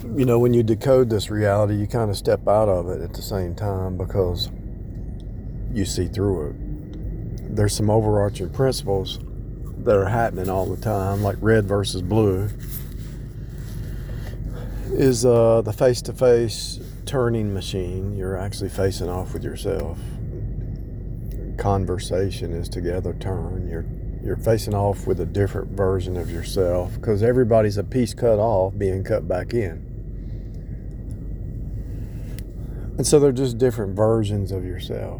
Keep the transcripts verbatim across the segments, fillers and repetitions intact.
you know, when you decode this reality, you kind of step out of it at the same time because you see through it. There's some overarching principles that are happening all the time, like red versus blue is uh, the face-to-face turning machine. You're actually facing off with yourself. Conversation is together turn. You're you're facing off with a different version of yourself because everybody's a piece cut off being cut back in. And so they're just different versions of yourself.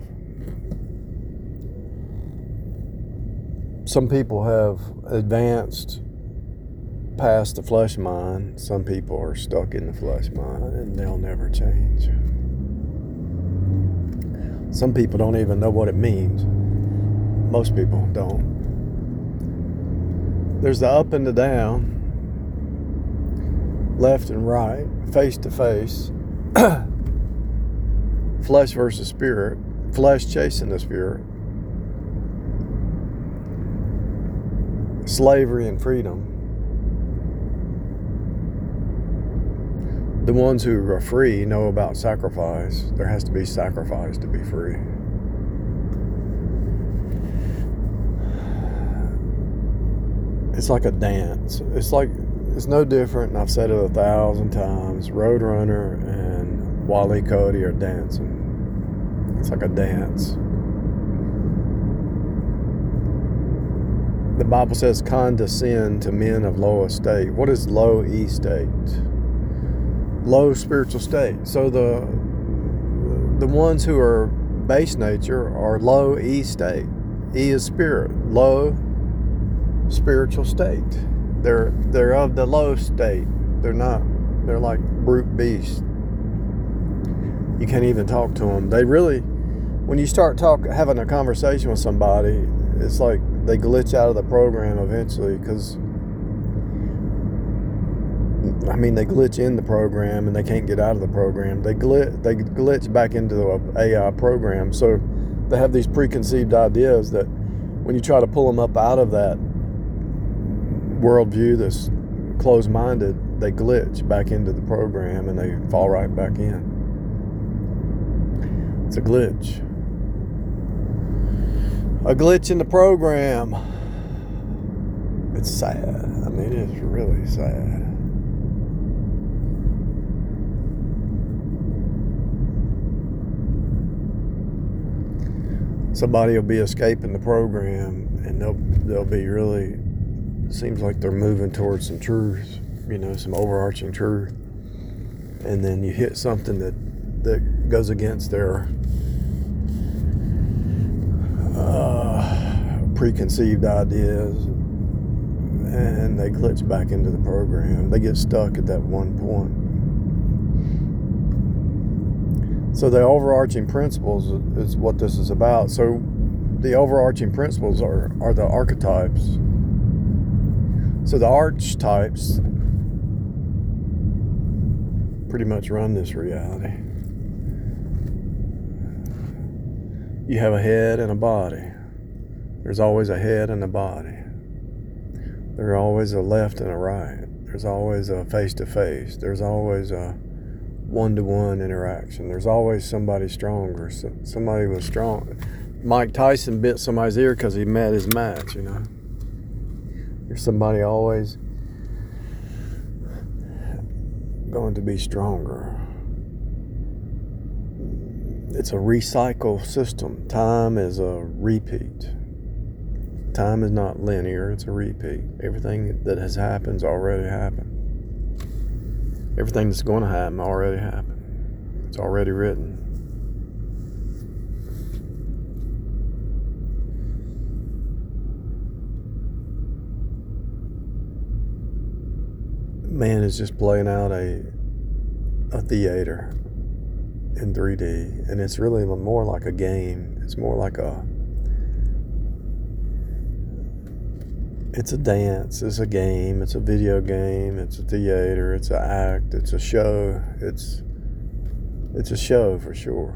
Some people have advanced past the flesh mind. Some people are stuck in the flesh mind and they'll never change. Some people don't even know what it means. Most people don't. There's the up and the down, left and right, face to face, flesh versus spirit, flesh chasing the spirit, slavery and freedom. The ones who are free know about sacrifice. There has to be sacrifice to be free. It's like a dance. It's like, it's no different, and I've said it a thousand times. Roadrunner and Wile E. Coyote are dancing. It's like a dance. The Bible says, condescend to men of low estate. What is low estate? Low spiritual state. So the the ones who are base nature are low E state. E is spirit. Low spiritual state. They're they're of the low state. They're not. They're like brute beasts. You can't even talk to them. They really, when you start talk having a conversation with somebody, it's like they glitch out of the program eventually because. I mean, they glitch in the program and they can't get out of the program. They glitch, they glitch back into the A I program. So they have these preconceived ideas that when you try to pull them up out of that worldview that's closed-minded, they glitch back into the program and they fall right back in. It's a glitch. A glitch in the program. It's sad. I mean, it is really sad. Somebody will be escaping the program and they'll they'll be really, seems like they're moving towards some truth, you know, some overarching truth. And then you hit something that, that goes against their uh, preconceived ideas and they glitch back into the program. They get stuck at that one point. So the overarching principles is what this is about. So the overarching principles are, are the archetypes. So the archetypes pretty much run this reality. You have a head and a body. There's always a head and a body. There's always a left and a right. There's always a face-to-face. There's always a one-to-one interaction. There's always somebody stronger. So somebody was strong. Mike Tyson bit somebody's ear because he met his match, you know. There's somebody always going to be stronger. It's a recycle system. Time is a repeat. Time is not linear, it's a repeat. Everything that has happened has already happened. Everything that's going to happen already happened. It's already written. Man is just playing out a a theater in three D, and it's really more like a game. It's more like a It's a dance, it's a game, it's a video game, it's a theater, it's an act, it's a show, it's it's a show for sure.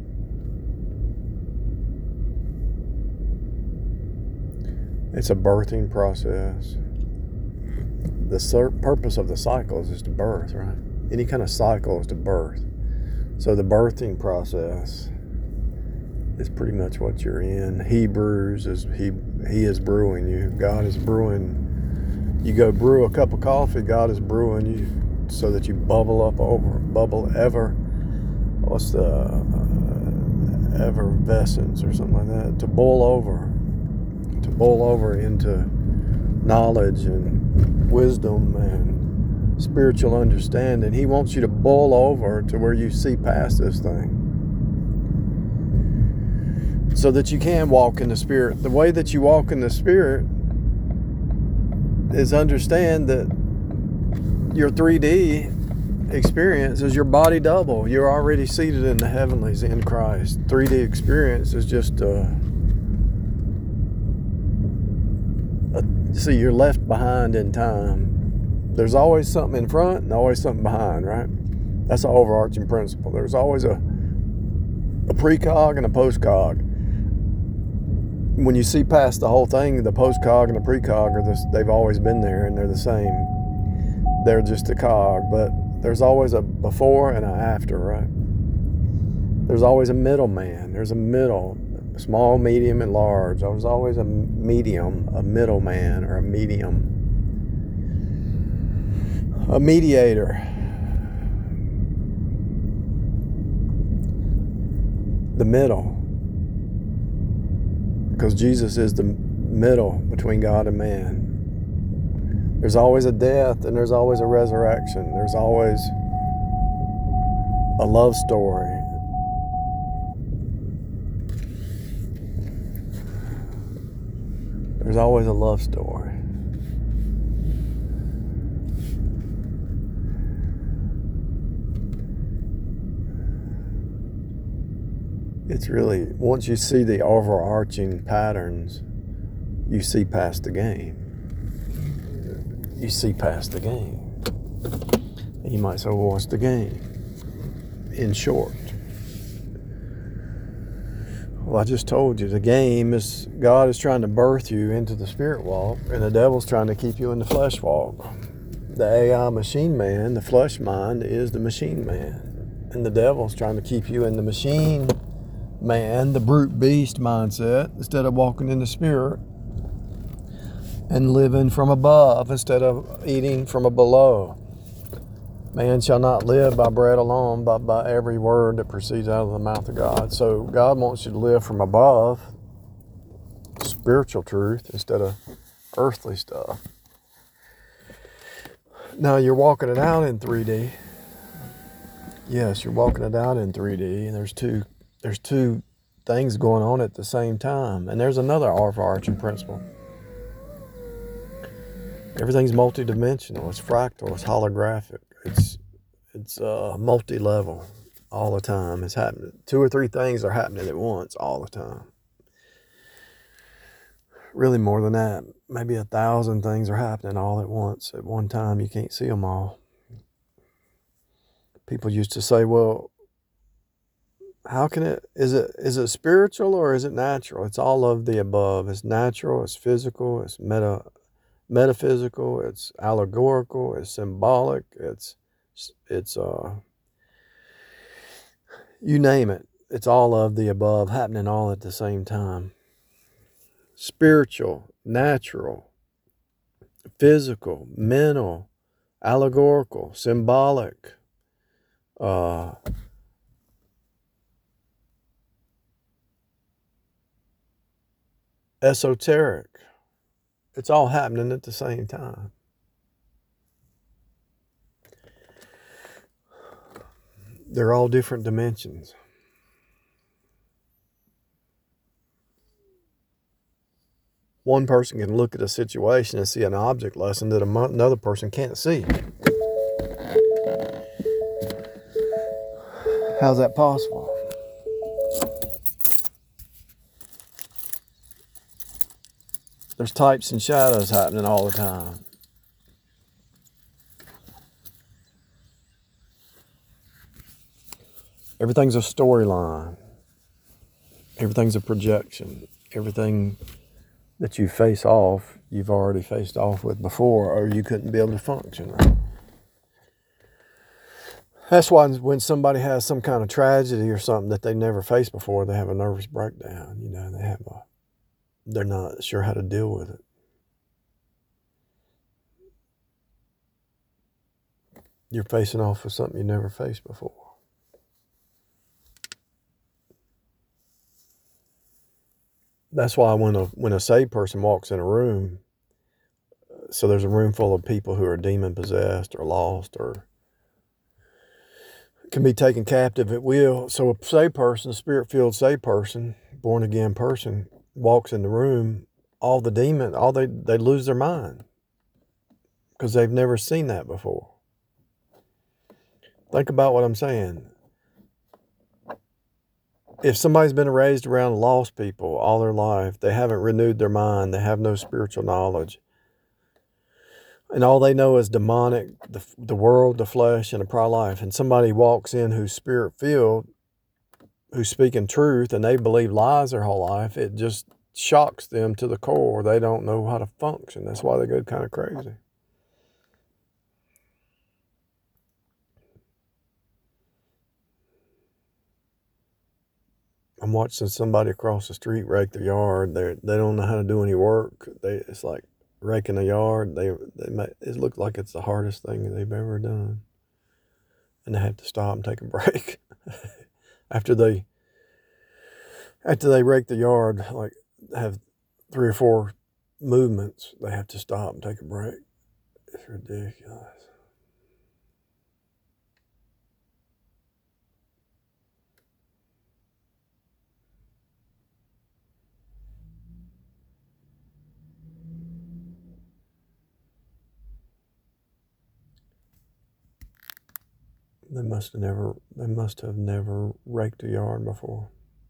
It's a birthing process. The purpose of the cycles is to birth, right? any kind of cycle is to birth. So the birthing process is pretty much what you're in. Hebrews is he he is brewing you. God is brewing. You go brew a cup of coffee, God is brewing you so that you bubble up over, bubble ever. What's the uh, effervescence or something like that? To boil over, to boil over into knowledge and wisdom and spiritual understanding. He wants you to boil over to where you see past this thing, so that you can walk in the Spirit. The way that you walk in the Spirit is understand that your three D experience is your body double. You're already seated in the heavenlies in Christ. three D experience is just uh, a, see, you're left behind in time. There's always something in front and always something behind, right? That's an overarching principle. There's always a a precog and a postcog. When you see past the whole thing, the postcog and the precog are this, they've always been there and they're the same. They're just a cog, but there's always a before and an after, right? There's always a middleman. There's a middle, small, medium, and large. There's always a medium, a middleman, or a medium. A mediator. The middle. Because Jesus is the middle between God and man. There's always a death and there's always a resurrection. There's always a love story. There's always a love story. It's really, once you see the overarching patterns, you see past the game. You see past the game. And you might say, well, what's the game? In short. Well, I just told you, the game is, God is trying to birth you into the spirit walk, and the devil's trying to keep you in the flesh walk. The A I machine man, the flesh mind, is the machine man. And the devil's trying to keep you in the machine man, the brute beast mindset, instead of walking in the spirit and living from above instead of eating from a below. Man shall not live by bread alone, but by every word that proceeds out of the mouth of God. So God wants you to live from above, spiritual truth, instead of earthly stuff. Now you're walking it out in three D. Yes, you're walking it out in three D, and there's two There's two things going on at the same time. And there's another overarching principle. Everything's multidimensional. It's fractal. It's holographic. It's it's uh, multi-level all the time. It's happening. Two or three things are happening at once all the time. Really more than that. Maybe a thousand things are happening all at once at one time. You can't see them all. People used to say, well, how can it, is it, is it spiritual or is it natural? It's all of the above. It's natural, it's physical, it's meta, metaphysical, it's allegorical, it's symbolic, it's, it's, uh, you name it. It's all of the above happening all at the same time. Spiritual, natural, physical, mental, allegorical, symbolic, uh, esoteric. It's all happening at the same time. They're all different dimensions. One person can look at a situation and see an object lesson that another person can't see. How's that possible? There's types and shadows happening all the time. Everything's a storyline. Everything's a projection. Everything that you face off, you've already faced off with before, or you couldn't be able to function. That's why when somebody has some kind of tragedy or something that they never faced before, they have a nervous breakdown. You know, they have a, they're not sure how to deal with it. You're facing off with something you never faced before. That's why when a when a saved person walks in a room, so there's a room full of people who are demon possessed or lost or can be taken captive at will. So a saved person, a spirit-filled saved person, born again person, walks in the room, all the demon, all they they lose their mind because they've never seen that before. Think about what I'm saying. If somebody's been raised around lost people all their life, they haven't renewed their mind, they have no spiritual knowledge, and all they know is demonic, the, the world, the flesh, and a prior life, and somebody walks in who's spirit-filled, who's speaking truth, and they believe lies their whole life, it just shocks them to the core. They don't know how to function. That's why they go kind of crazy. I'm watching somebody across the street rake their yard. They they don't know how to do any work. They it's like raking a yard. They they make, it looks like it's the hardest thing they've ever done, and they have to stop and take a break after they after they rake the yard. Like have three or four movements, they have to stop and take a break. It's ridiculous. They must have never. They must have never raked a yard before.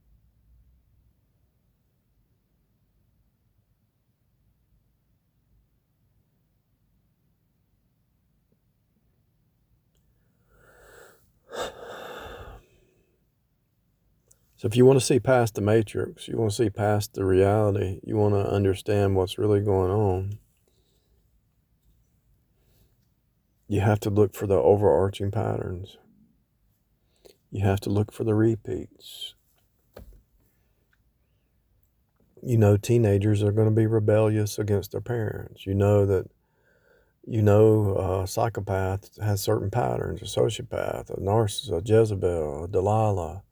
So if you want to see past the matrix, you want to see past the reality, you want to understand what's really going on, you have to look for the overarching patterns. You have to look for the repeats. You know teenagers are going to be rebellious against their parents. You know that, you know a psychopath has certain patterns, a sociopath, a narcissist, a Jezebel, a Delilah.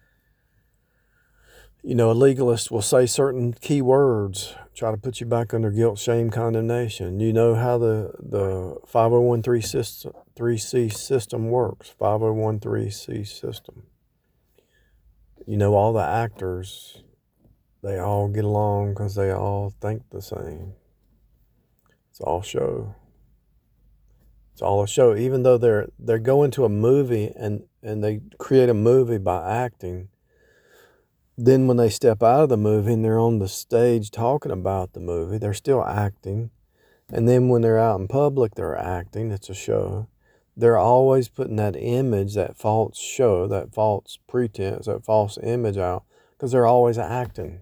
You know, a legalist will say certain key words, try to put you back under guilt, shame, condemnation. You know how the, the five oh one c system works, five oh one c system. You know all the actors, they all get along because they all think the same. It's all show. It's all a show. Even though they're they're going to a movie and, and they create a movie by acting, then when they step out of the movie and they're on the stage talking about the movie, they're still acting. And then when they're out in public, they're acting. It's a show. They're always putting that image, that false show, that false pretense, that false image out because they're always acting.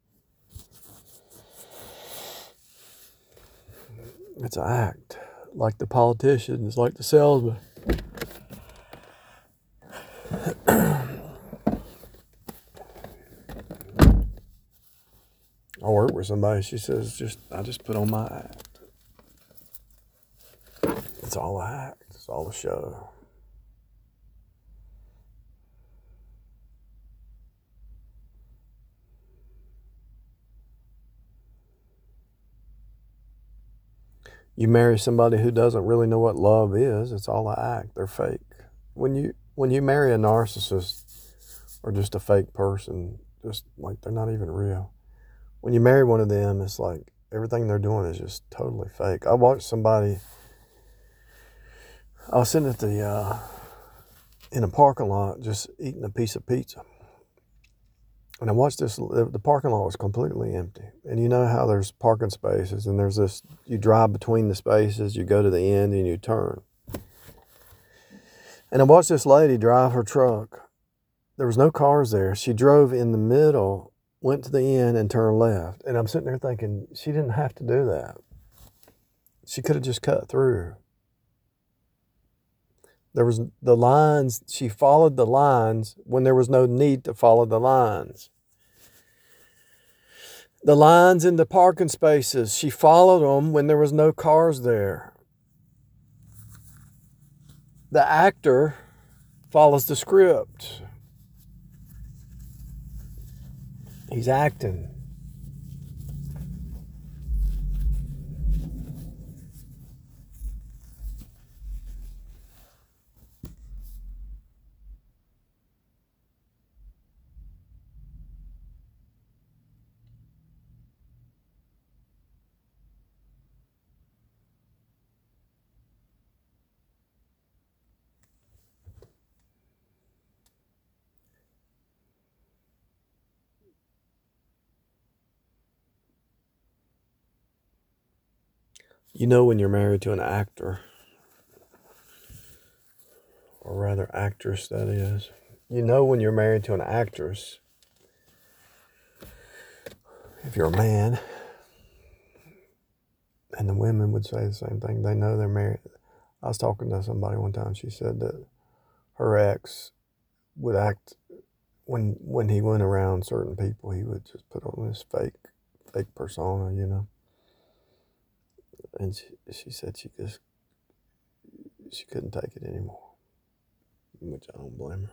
It's an act. Like the politicians, like the salesman. I work with somebody, she says, just I just put on my act. It's all a act. It's all a show. You marry somebody who doesn't really know what love is, it's all an act. They're fake. When you when you marry a narcissist or just a fake person, just like they're not even real. When you marry one of them, it's like everything they're doing is just totally fake. I watched somebody, I was sitting at the, uh, in a parking lot just eating a piece of pizza. And I watched this, the parking lot was completely empty. And you know how there's parking spaces and there's this, you drive between the spaces, you go to the end and you turn. And I watched this lady drive her truck. There was no cars there. She drove in the middle, went to the end and turned left. And I'm sitting there thinking, she didn't have to do that. She could have just cut through. There was the lines, she followed the lines when there was no need to follow the lines. The lines in the parking spaces, she followed them when there was no cars there. The actor follows the script. He's acting. You know when you're married to an actor, or rather actress that is. You know when you're married to an actress, if you're a man, and the women would say the same thing, they know they're married. I was talking to somebody one time, she said that her ex would act, when when he went around certain people, he would just put on this fake, fake persona, you know. And she, she said she just, she couldn't take it anymore, which I don't blame her.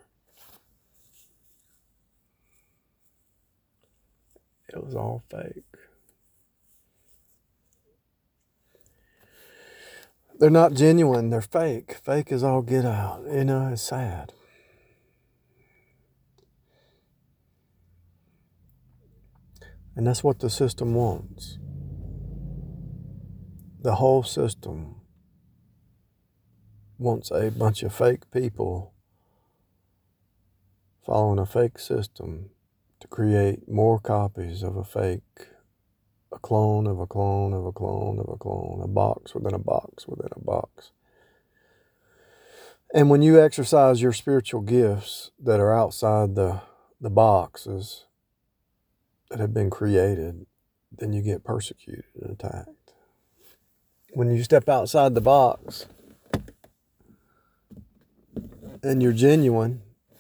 It was all fake. They're not genuine, they're fake. Fake is all get out. You know, it's sad. And that's what the system wants. The whole system wants a bunch of fake people following a fake system to create more copies of a fake, a clone of a clone of a clone of a clone, a box within a box within a box. And when you exercise your spiritual gifts that are outside the, the boxes that have been created, then you get persecuted and attacked. When you step outside the box and you're genuine,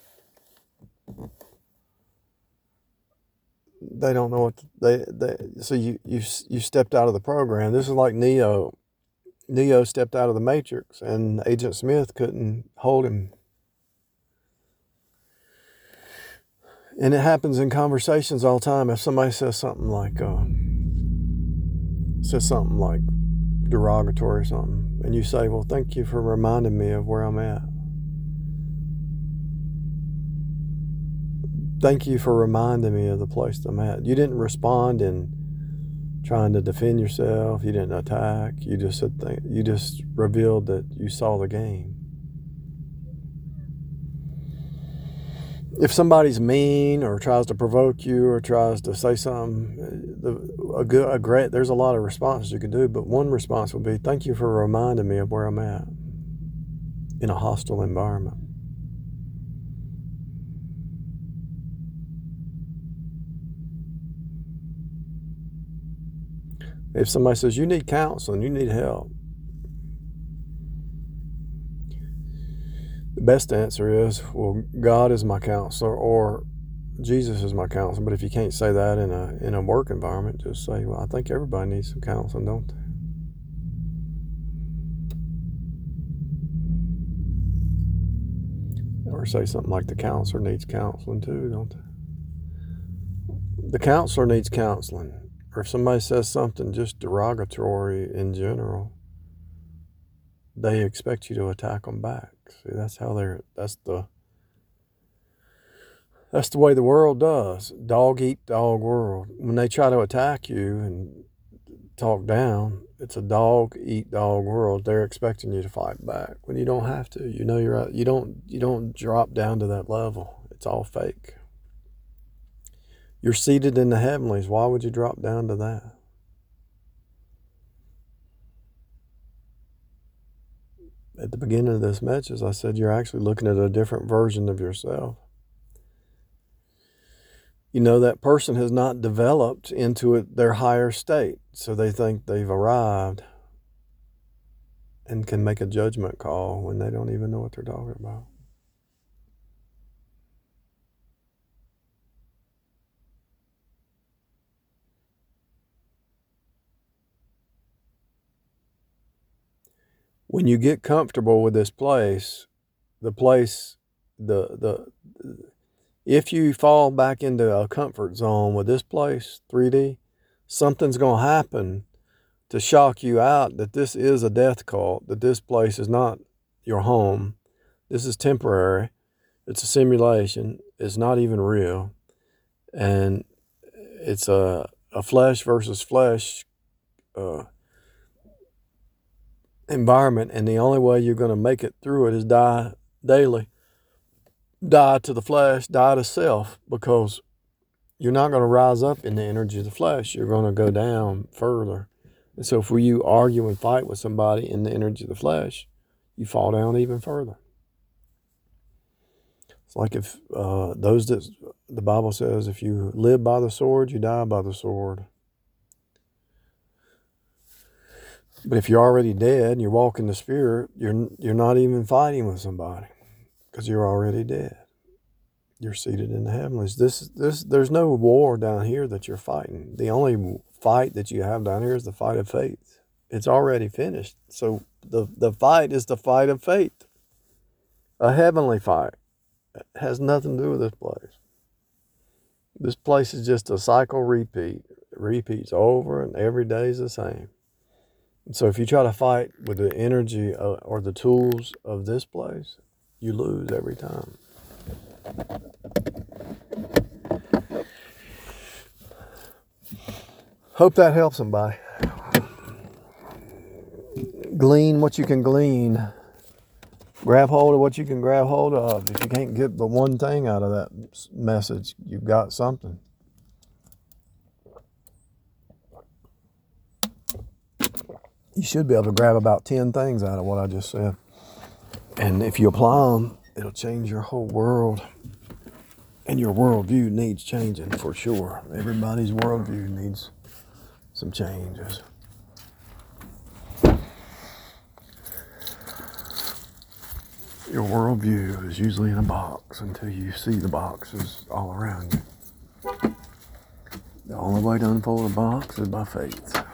they don't know what to, they they so you you you stepped out of the program. This is like Neo. Neo stepped out of the Matrix, and Agent Smith couldn't hold him. And it happens in conversations all the time. If somebody says something like uh, says something like derogatory or something, and you say, "Well, thank you for reminding me of where I'm at. Thank you for reminding me of the place I'm at." You didn't respond in trying to defend yourself. You didn't attack. You just said th- you just revealed that you saw the game. If somebody's mean or tries to provoke you or tries to say something, the, a good, a great, there's a lot of responses you can do, but one response would be, "Thank you for reminding me of where I'm at in a hostile environment." If somebody says, "You need counseling, you need help," the best answer is, "Well, God is my counselor," or "Jesus is my counselor." But if you can't say that in a in a work environment, just say, "Well, I think everybody needs some counseling, don't they?" Or say something like, "The counselor needs counseling too, don't they?" The counselor needs counseling. Or if somebody says something just derogatory in general, they expect you to attack them back. See, that's how they're, that's the, that's the way the world does. Dog eat dog world. When they try to attack you and talk down, it's a dog eat dog world. They're expecting you to fight back when you don't have to. You know, you're, you don't, you don't drop down to that level. It's all fake. You're seated in the heavenlies. Why would you drop down to that? At the beginning of this message, I said you're actually looking at a different version of yourself. You know, that person has not developed into it, their higher state, so they think they've arrived. and can make a judgment call when they don't even know what they're talking about. When you get comfortable with this place, the place, the the if you fall back into a comfort zone with this place, three D, something's going to happen to shock you out that this is a death cult, that this place is not your home. This is temporary. It's a simulation. It's not even real. And it's a, a flesh versus flesh uh, environment. And the only way you're going to make it through it is die daily. Die to the flesh, die to self, because you're not going to rise up in the energy of the flesh. You're going to go down further. And so if you argue and fight with somebody in the energy of the flesh, you fall down even further. It's like if uh, those that, the Bible says, if you live by the sword, you die by the sword. But if you're already dead and you walk in the spirit, you're you're not even fighting with somebody, because you're already dead. You're seated in the heavenlies. This, this, there's no war down here that you're fighting. The only fight that you have down here is the fight of faith. It's already finished. So the, the fight is the fight of faith. A heavenly fight. It has nothing to do with this place. This place is just a cycle repeat. It repeats over, and every day is the same. And so if you try to fight with the energy of, or the tools of this place, you lose every time. Hope that helps somebody. Glean what you can glean. Grab hold of what you can grab hold of. If you can't get the one thing out of that message, you've got something. You should be able to grab about ten things out of what I just said. And if you apply them, it'll change your whole world. And your worldview needs changing for sure. Everybody's worldview needs some changes. Your worldview is usually in a box until you see the boxes all around you. The only way to unfold a box is by faith.